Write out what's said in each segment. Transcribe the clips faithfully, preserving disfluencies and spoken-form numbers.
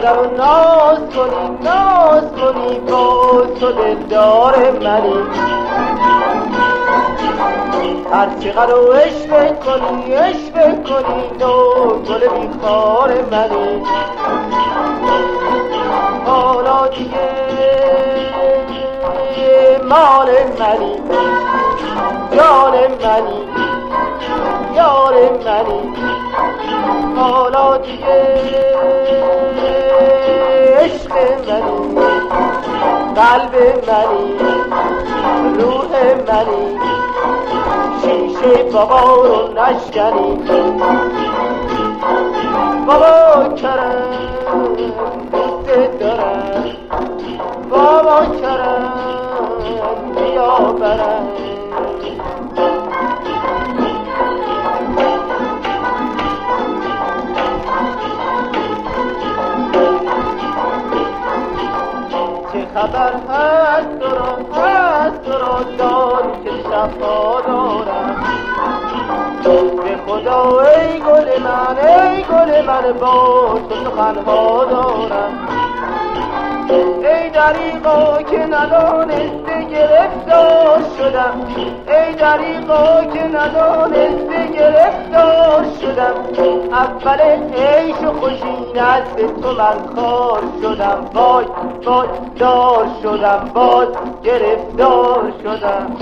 چقدر رو ناز کنی ناز کنی با تو دلدار منی، هر چقدر رو عشق کنی عشق کنی تو گل بیخار منی. حالا دیگه مال منی جان منی یار منی، حالا دیگه عشق منی قلب منی روح منی، شیشه بابا رو نشکنی. بابا کرم دوست دارم، بابا کرم بیا برم. چه خبر هست تو را هست تو را داری که شفا دارم، به خدا ای گل من ای گل من با تو سخنها دارم. ای دریغا که ندانسته گرفتار شدم، ای دریغا که ندانسته گرفتار شدم. اول عیش و خوشی نزد تو من خار شدم، وای وای دار شدم باز گرفتار شدم.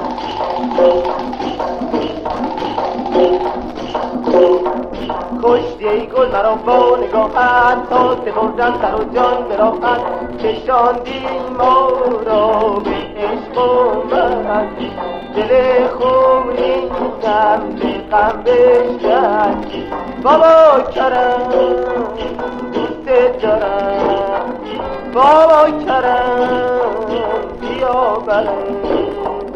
کشتی ای گل مرا با نگاهت، تا سپردم سر و جان به راحت، کشاندی ما را به عشق و من. دل خونینم به غم بشکن، بابا کرم دوست دارم، بابا کرم بیا برم.